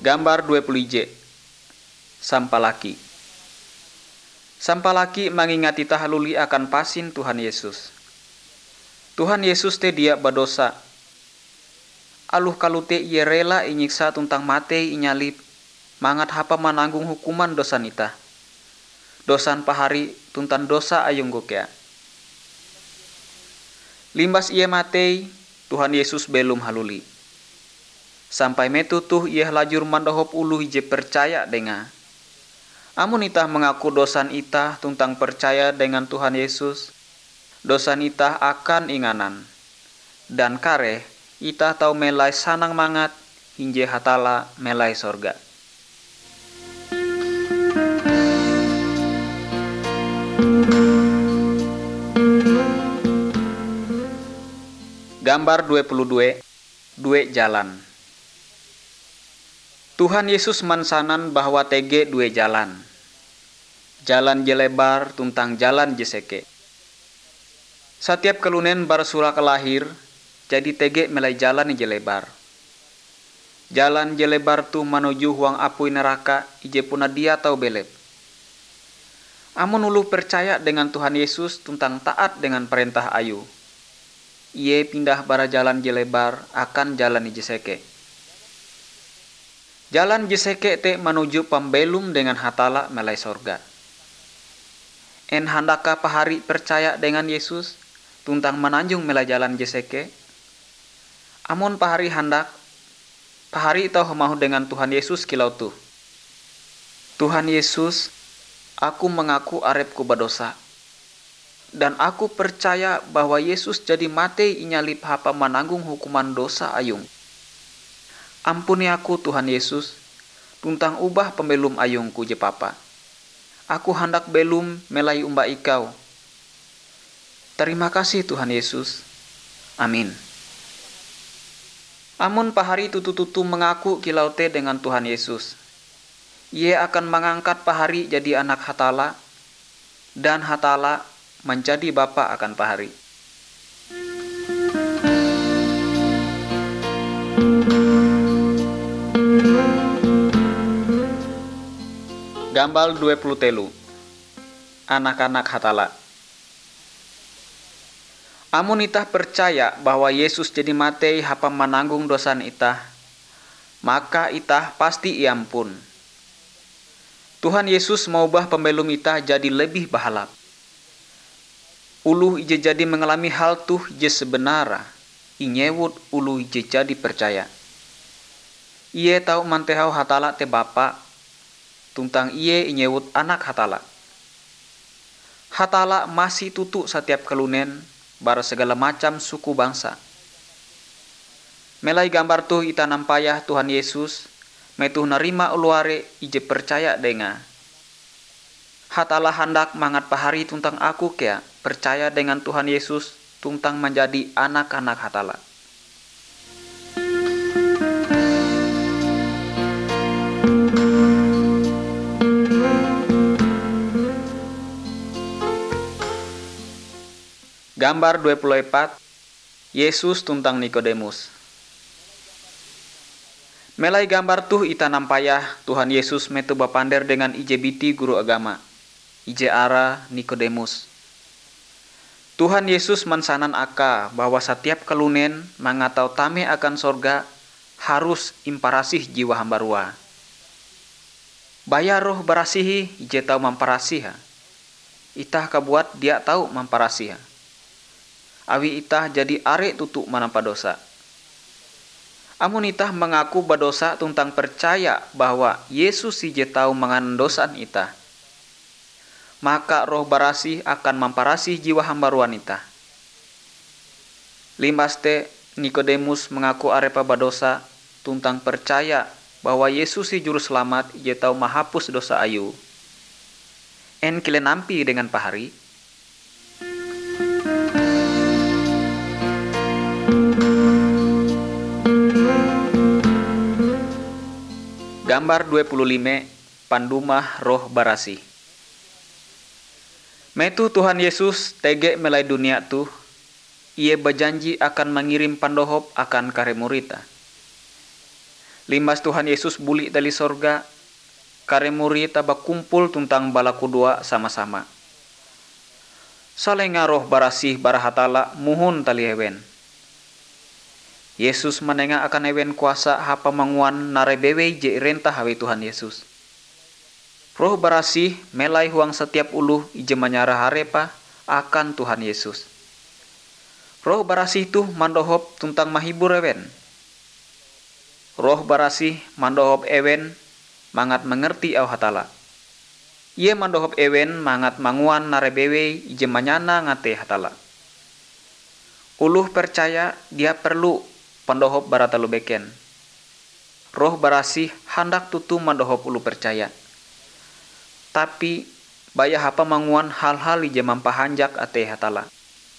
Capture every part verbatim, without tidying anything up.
Gambar dua puluh j. Sampalaki. Sampalaki mangingati tahaluli akan pasin Tuhan Yesus. Tuhan Yesus te dia badosa. Aluh kalute ia rela inyiksa tuntang mate inyalip. Mangat hapa mananggung hukuman dosa nita. Dosan pahari tuntan dosa ayung gokea. Limbas ia matei, Tuhan Yesus belum haluli. Sampai metutuh ia lajur mandahop uluh je percaya denga. Amun itah mengaku dosan itah tuntang percaya dengan Tuhan Yesus, dosan itah akan inganan. Dan kare itah tau melai sanang mangat hinje hatala melai sorga. Gambar dua puluh dua. Dua jalan. Tuhan Yesus mansanan bahwa tege dua jalan. Jalan jelebar tuntang jalan jeseke. Setiap kelunen barsura kelahir, jadi tege melai jalan jelebar. Jalan jelebar tu menuju huang apui neraka, ije puna dia tau belep. Amun ulu percaya dengan Tuhan Yesus tuntang taat dengan perintah ayu. Ie pindah bara jalan jelebar akan jalan jeseke. Jalan jeseke te menuju pembelum dengan hatala melai sorga. En handaka pahari percaya dengan Yesus tuntang menanjung melai jalan jeseke. Amun pahari handak, pahari tau mahu dengan Tuhan Yesus kilau tu. Tuhan Yesus, aku mengaku arepku badosa. Dan aku percaya bahwa Yesus jadi mate inyalip hapa menanggung hukuman dosa ayung. Ampuni aku Tuhan Yesus, tuntang ubah pembelum ayungku je papa. Aku hendak belum melai umba ikau. Terima kasih Tuhan Yesus. Amin. Amun pahari tutu-tutu mengaku kilau te dengan Tuhan Yesus. Ia akan mengangkat pahari jadi anak hatala, dan hatala menjadi bapa akan pahari. Gambar dua puluh telu. Anak-anak hatala. Amun itah percaya bahwa Yesus jadi matei hapa menanggung dosan itah, maka itah pasti iampun. Tuhan Yesus mau ubah pembelum itah jadi lebih bahalap. Uluh ije jadi mengalami hal tuh je sebenara, inyewut uluh ije jadi percaya. Ie tahu mantehau hatala te bapa, tuntang iye inyewut anak hatala. Hatala masih tutu setiap kelunen bara segala macam suku bangsa. Melai gambar tuh ita nampayah Tuhan Yesus, metuh nerima uluare ije percaya denga. Hatala handak mangat pahari tuntang aku kea percaya dengan Tuhan Yesus tuntang menjadi anak-anak hatala. Gambar dua puluh empat. Yesus tuntang Nikodemus. Melai gambar tuh ita nampayah Tuhan Yesus metu bapander dengan ije biti guru agama, ije ara Nikodemus. Tuhan Yesus mansanan aka bahwa setiap kelunen mangatau tame akan sorga harus imparasih jiwa hambarua. Bayar roh barasihi ije tau mamparasiha. Itah kabuat dia tau mamparasiha. Awi itah jadi are tutu manampa dosa. Amun itah mengaku badosa tuntang percaya bahwa Yesus ije tau manganan dosan itah, maka roh barasih akan mamparasih jiwa hambaruan itah. Limbas te Nikodemus mengaku arepa badosa tuntang percaya bahwa Yesus si juru selamat ije tau mahapus dosa ayu. En kile nampi dengan pahari. Gambar dua puluh lima. Pandumah roh barasi. Metu Tuhan Yesus tege melai dunia tuh, ia berjanji akan mengirim pandohop akan kare murita. Limbas Tuhan Yesus buli dari sorga, kare murid taba kumpul tuntang balaku dua sama-sama. Salenga roh barasih barahatala muhun tali ewen. Yesus menengah akan ewen kuasa hapa manguan narebewe je rentah hawe Tuhan Yesus. Roh barasih melai huang setiap uluh ije manyara harepa akan Tuhan Yesus. Roh barasih tuh mandohop tuntang mahibur ewen. Roh barasih mandohop ewen mangat mengerti au hatala. Ia mandohop ewen mangat manguan narebewe ije manyana ngate hatala. Uluh percaya dia perlu pandohop baratalu beken. Roh barasih handak tutu mandohop ulu percaya. Tapi baya hapa manguan hal-hal ije mampahanjak ate hatala.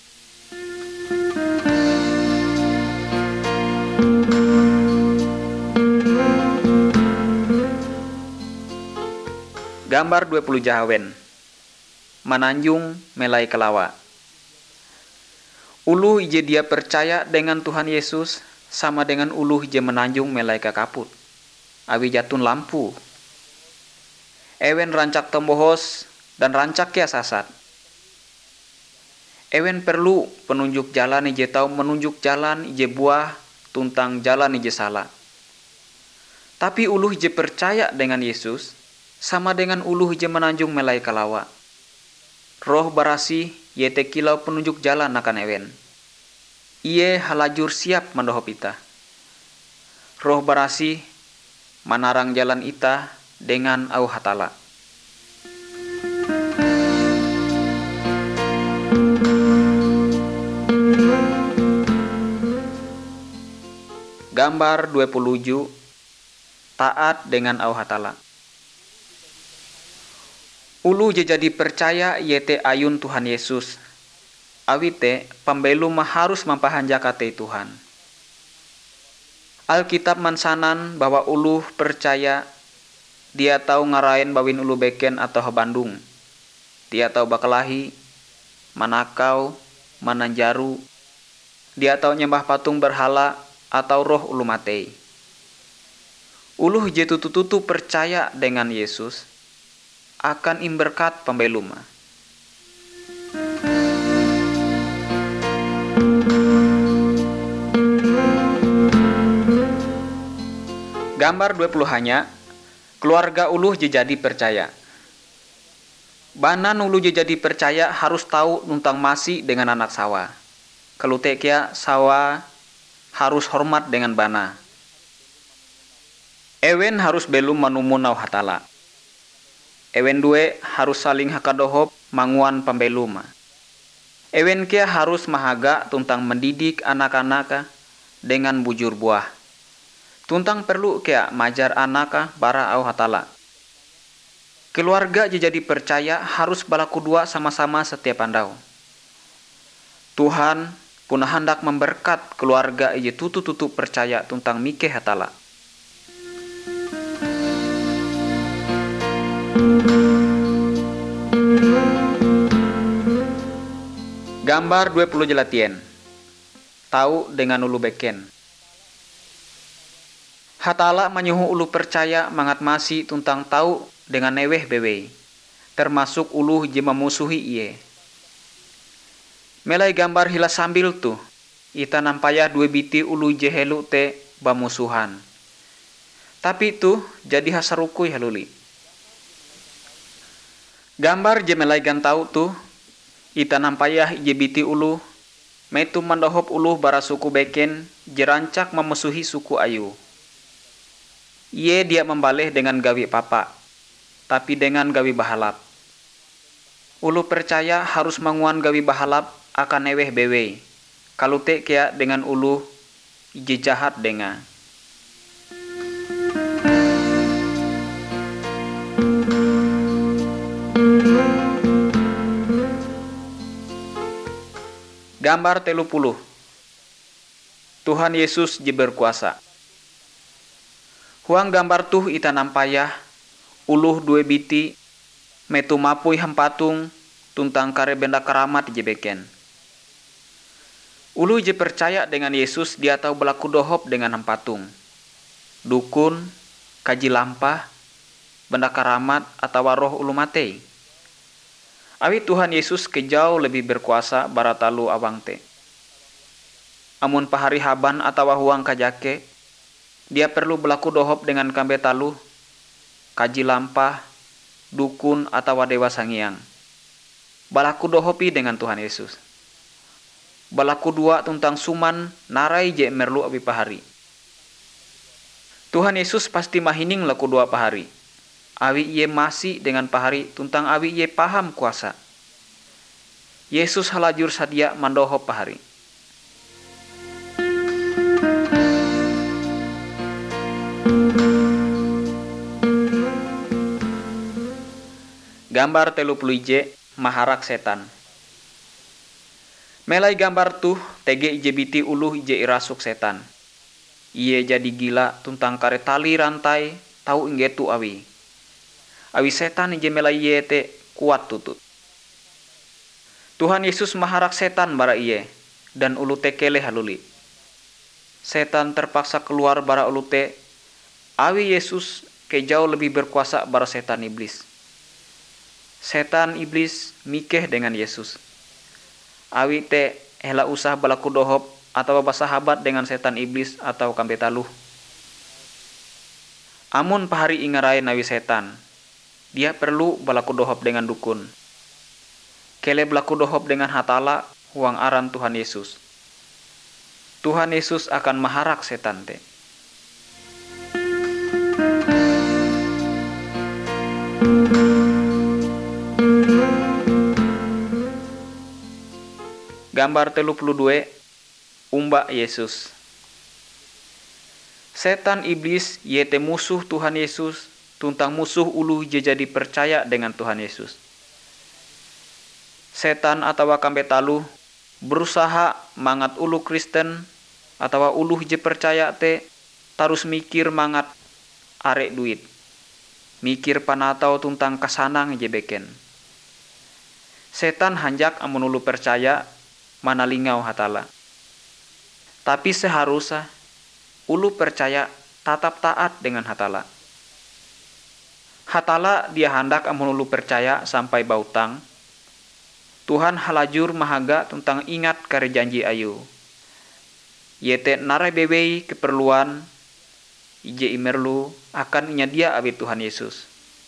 Gambar dua puluh jahawen. Mananjung melai kelawa. Uluh ije dia percaya dengan Tuhan Yesus sama dengan uluh ije menanjung melai ke kaput. Awi jatun lampu. Ewen rancak tembohos dan rancak kia sasat. Ewen perlu penunjuk jalan ije tau menunjuk jalan ije buah tuntang jalan ije salah. Tapi uluh ije percaya dengan Yesus sama dengan uluh ije menanjung melai kalawa. Roh barasih yete kilau penunjuk jalan akan ewen. Iye halajur siap mandohop ita. Roh barasih manarang jalan ita dengan au hatala. Gambar dua puluh tujuh. Taat dengan au hatala. Ulu je jadi percaya yete ayun Tuhan Yesus. Awite pambelu mah harus mampahanjakate Tuhan. Alkitab mansanan bahwa ulu percaya dia tahu ngarain bawin ulu beken atau Bandung. Dia tahu bakalahi, manakau, mananjaru. Dia tahu nyembah patung berhala atau roh ulu matei. Uluh je tutu-tutu percaya dengan Yesus akan imberkat pembeluma. Gambar dua puluh hanya keluarga uluh je jadi percaya. Banan uluh je jadi percaya harus tahu nuntang masi dengan anak sawa. Kelute kia sawa harus hormat dengan bana. Ewen harus belum manumunau hatala. Ewen due harus saling hakadohop manguan pembeluma. Ewen kia harus mahaga tuntang mendidik anak-anaka dengan bujur buah. Tuntang perlu kia majar anaka bara au hatala. Keluarga jadi percaya harus balaku dua sama-sama setiap andau. Tuhan punah hendak memberkat keluarga ije tutu-tutu percaya tuntang mike hatala. Gambar dua puluh jelatien. Tahu dengan ulu beken. Hatala menyuhu ulu percaya mangat masi tuntang tahu dengan neweh bewe. Termasuk ulu je memusuhi iye. Melai gambar hila sambil tuh. Ita nampayah dua biti ulu je helu te bamusuhan. Tapi tuh jadi hasarukui haluli. Gambar je melai gantau tuh. Ita nampayah ije biti ulu, metu mandohop ulu bara suku beken, jerancak memusuhi suku ayu. Ie dia membaleh dengan gawi papa, tapi dengan gawi bahalap. Ulu percaya harus manguan gawi bahalap akan neweh bewe, kalau te kia dengan ulu ije jahat denga. Gambar telu puluh. Tuhan Yesus je berkuasa. Huang gambar tuh ita nampayah uluh dua biti metu mapui hampatung tuntang kare benda karamat je beken. Ulu je percaya dengan Yesus dia tahu belaku dohop dengan hampatung. dukun, kaji lampah, benda karamat atau roh ulu matei. Awi Tuhan Yesus ke jauh lebih berkuasa baratalu awang te. Amun pahari haban atau huang kajake, dia perlu berlaku dohop dengan kambe talu, kaji lampah, dukun atau dewa sangiang. Balaku dohopi dengan Tuhan Yesus. Balaku dua tentang suman narai je merlu abi pahari. Tuhan Yesus pasti mahining laku dua pahari. Awi ye masih dengan pahari tuntang awi ye paham kuasa. Yesus halajur sadia mandohop pahari. Gambar telu puluh ije maharak setan. Melai gambar tuh tege ije biti uluh ije irasuk setan. Iye jadi gila tuntang kare tali rantai tau inggetu awi. Awi setan ije melai iye te kuat tutut. Tuhan Yesus maharak setan bara iye dan ulu te kele haluli. Setan terpaksa keluar bara ulu te. Awi Yesus ke jauh lebih berkuasa bara setan iblis. Setan iblis mikeh dengan Yesus. Awi te hela usah balaku dohop atau bersahabat dengan setan iblis atau kambe taluh. Amun pahari ingarai nawi setan, dia perlu balaku dohop dengan dukun. Kele balaku dohop dengan hatala huang aran Tuhan Yesus. Tuhan Yesus akan maharak setan te. Gambar telu puluh dua Umba Yesus. Setan iblis yete musuh Tuhan Yesus tuntang musuh ulu je jadi percaya dengan Tuhan Yesus. Setan atau kambe taluh berusaha mangat ulu Kristen atau ulu je percaya te tarus mikir mangat arek duit. Mikir panatau tuntang kasanang je beken. Setan hanjak amun ulu percaya manalingau hatala. Tapi seharusnya ulu percaya tatap taat dengan hatala. Hatala dia hendak amun ulu percaya sampai bautang. Tuhan halajur mahaga tentang ingat kare janji ayu. Yete narai bebei keperluan ije imerlu akan nyadia abi Tuhan Yesus.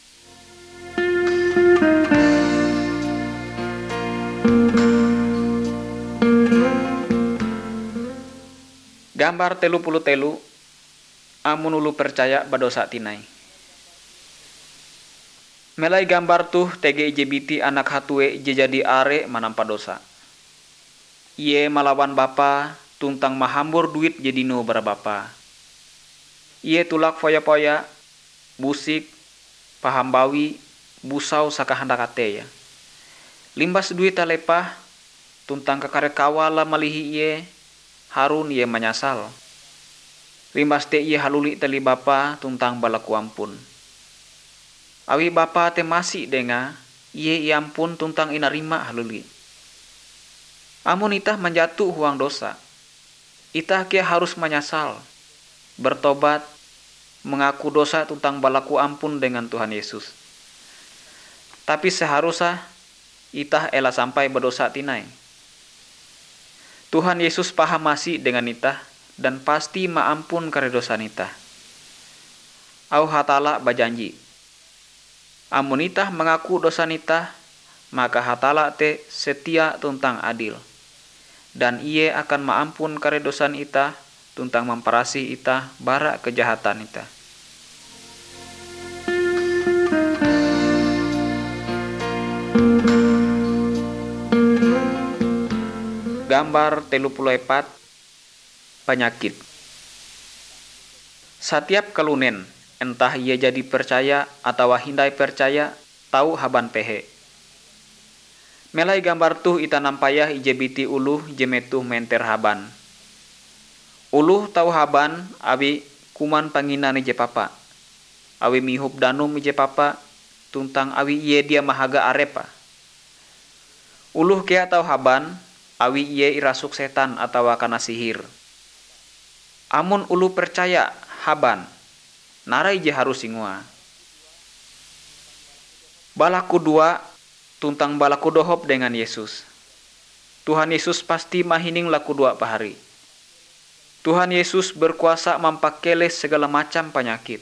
Gambar telu puluh telu amun ulu percaya badosa tinai. Melai gambar tuh tege ije biti anak hatue ije jadi are manampa dosa. Iye malawan bapa tuntang mahambur duit jadi nu bara bapa. Iye tulak foya-foya, busik, pahambawi, busau sakahandak ate ya. Limbas duit talepah tuntang kakare kawala malihi iye harun iye manyasal. Limbas te iye haluli tali bapa tuntang balaku ampun. Awi bapa te masih denga iye iampun tuntang inarima haluli. Amun itah menjatuh huang dosa, itah kia harus menyesal, bertobat, mengaku dosa tuntang balaku ampun dengan Tuhan Yesus. Tapi seharusnya itah ela sampai berdosa tinai. Tuhan Yesus paham masih dengan itah dan pasti maampun kare dosa nitah. Au hatala bajanji. Amun itah mengaku dosa nitah, maka hatala te setia tuntang adil. Dan iye akan maampun kare dosan itah tuntang memperasi itah bara kejahatan itah. Gambar telu puluh epat penyakit. Setiap kalunen entah ia jadi percaya atau hindai percaya tahu haban pehe. Melai gambar tuh ita nampayah ije biti uluh jemetuh menter haban. Uluh tahu haban abi kuman panginan ije papa. Awi mihup danum ije papa tuntang awi iye dia mahaga arepa. Uluh kea tahu haban awi iye irasuk setan atau kana sihir. Amun ulu percaya haban narai je harus singua. Balaku dua tuntang balaku dohop dengan Yesus. Tuhan Yesus pasti mahining laku dua pahari. Tuhan Yesus berkuasa mampakeles segala macam penyakit.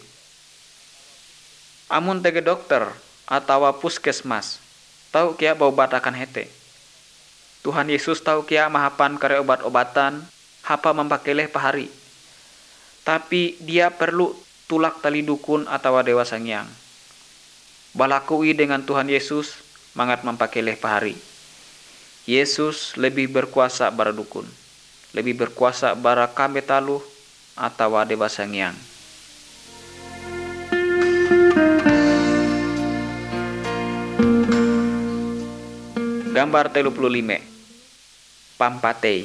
Amun tege dokter atau puskesmas tahu kia baubat akan hete. Tuhan Yesus tahu kia mahapan kare obat-obatan hapa mampakeleh pahari. Tapi dia perlu tulak tali dukun atau dewa sangyang. Balakui dengan Tuhan Yesus mangat mampakeleh pahari. Yesus lebih berkuasa bara dukun, lebih berkuasa bara kambe taluh atau dewa sangyang. Gambar tiga puluh lima. Pampatei.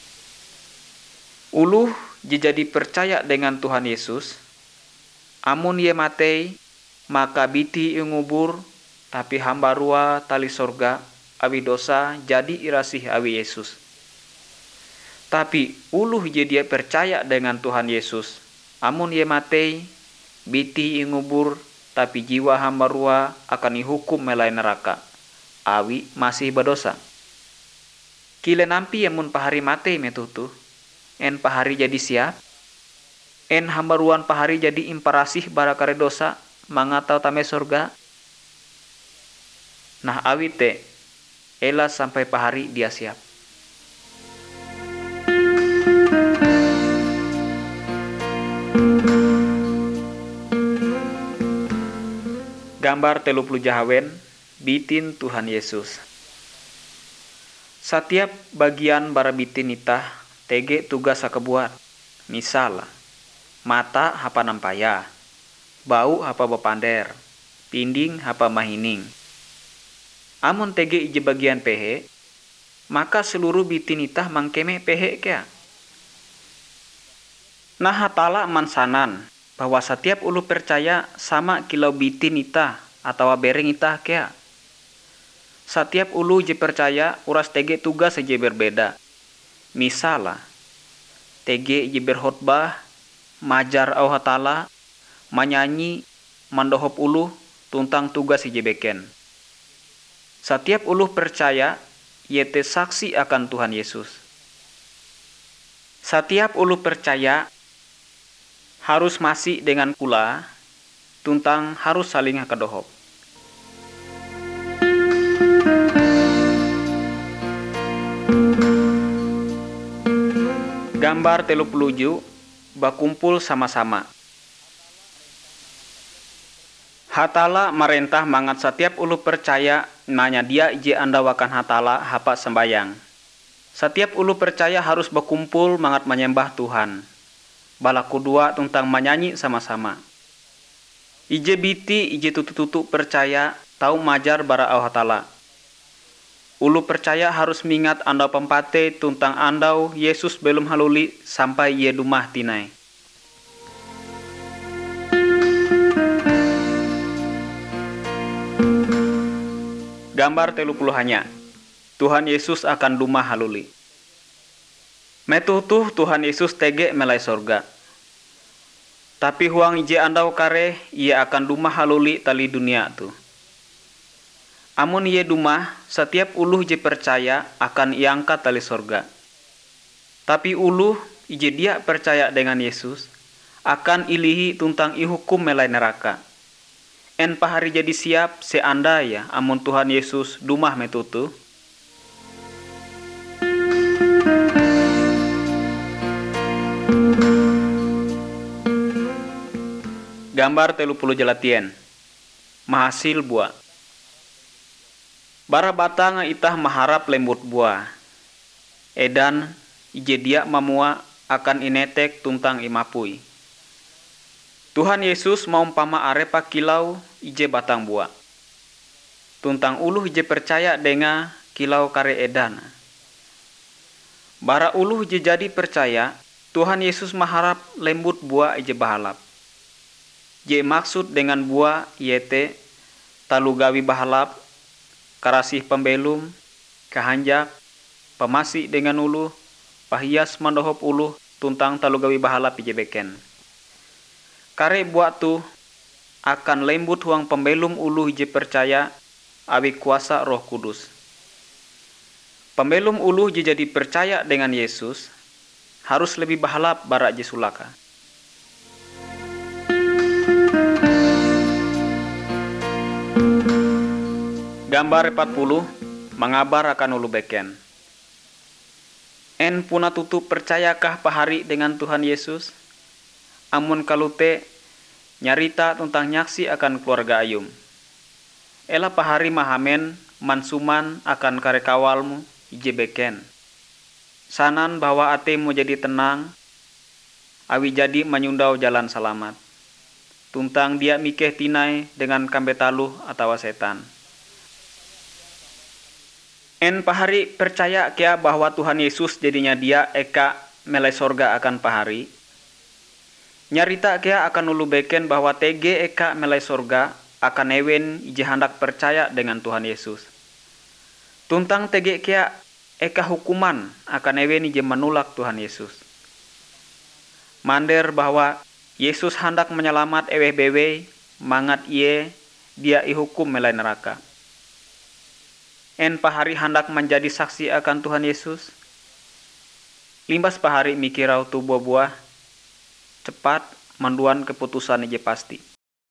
Uluh jadi percaya dengan Tuhan Yesus. Amun ye matei, maka biti ingubur, tapi hamba rua tali sorga, awi dosa jadi irasih awi Yesus. Tapi uluh jadi percaya dengan Tuhan Yesus. Amun ye matei, biti ingubur, tapi jiwa hamba rua akan dihukum melai neraka, awi masih berdosa. Kile nampi amun pahari matei metutu, en pahari jadi siap, en hamba ruan pahari jadi imparasih bara kare dosa, mangatau tame sorga. Nah awi te, ela sampai pahari dia siap. Gambar telu puluh jahawen, bitin Tuhan Yesus. Setiap bagian bara bitin itah tege tugas sakebuat. Misal, mata hapa nampaya, bau hapa bepander, pinding hapa mahining. Amun tege ije bagian pehe, maka seluruh bitin itah mangkeme pehe kea. Nah hatala mansanan bahwa setiap ulu percaya sama kilau bitin itah atau bereng itah kea. Setiap ulu je percaya uras tege tugas je berbeda. Misal, tege je berkhotbah, majar au hatala, manyanyi, mandohop ulu tuntang tugas je beken. Setiap ulu percaya yete saksi akan Tuhan Yesus. Setiap ulu percaya harus masih dengan kula, tuntang harus saling hakadohop. Gambar telu peluju bakumpul sama-sama. Hatala marentah mangat setiap ulu percaya nanya dia ije andawakan hatala hapa sembayang. Setiap ulu percaya harus berkumpul mangat menyembah Tuhan. Balaku dua tuntang menyanyi sama-sama. Ije biti ije tutu-tutu percaya tahu majar bara au hatala. Ulu percaya harus mingat andau pempate tuntang andau Yesus belum haluli sampai ye dumah tinai. Gambar telu puluh hanya. Tuhan Yesus akan dumah haluli. Metutuh Tuhan Yesus tege melai sorga. Tapi huang ije andau kare ia akan dumah haluli tali dunia tu. Amun ia dumah, setiap uluh je percaya akan iangkat tali sorga. Tapi uluh ije dia percaya dengan Yesus akan ilihi tuntang ihukum melai neraka. En pahari jadi siap seanda ya amun Tuhan Yesus dumah metutu. Gambar telu puluh jelatien. Mahasil buah. Bara batang itah maharap lembut buah. Edan ije dia mamua akan inetek tuntang imapui. Tuhan Yesus maumpama arepa kilau ije batang buah. Tuntang uluh ije percaya denga kilau kare edan. Bara uluh ije jadi percaya Tuhan Yesus maharap lembut buah ije bahalap. Je maksud dengan buah yete talugawi bahalap, karasih pembelum, kahanjak, pemasi dengan ulu, pahias mandohop ulu, tuntang talugawi bahalap ije beken. Kare buat tu akan lembut huang pembelum ulu je percaya awi kuasa Roh Kudus. Pembelum ulu je jadi percaya dengan Yesus harus lebih bahalap barak je sulaka. Gambar empat puluh mengabar akan ulu beken. En puna tutup percayakah pahari dengan Tuhan Yesus? Amun kalute nyarita tentang nyaksi akan keluarga ayum. Ela pahari mahamen mansuman akan karekawalmu ije beken. Sanan bahwa atemu jadi tenang, awi jadi menyundau jalan selamat. Tuntang dia mikeh tinai dengan kambetaluh atau setan. En pahari percaya kia bahwa Tuhan Yesus jadinya dia eka melai sorga akan pahari. Nyarita kia akan ulu beken bahwa T G eka melai sorga akan ewen ije hendak percaya dengan Tuhan Yesus. Tuntang T G kia eka hukuman akan ewen ije menulak Tuhan Yesus. Mander bahwa Yesus hendak menyelamat eweh bewe mangat iye dia ihukum melai neraka. En pahari hendak menjadi saksi akan Tuhan Yesus. Limbas pahari mikirau tu buah-buah cepat menduan keputusan ije pasti.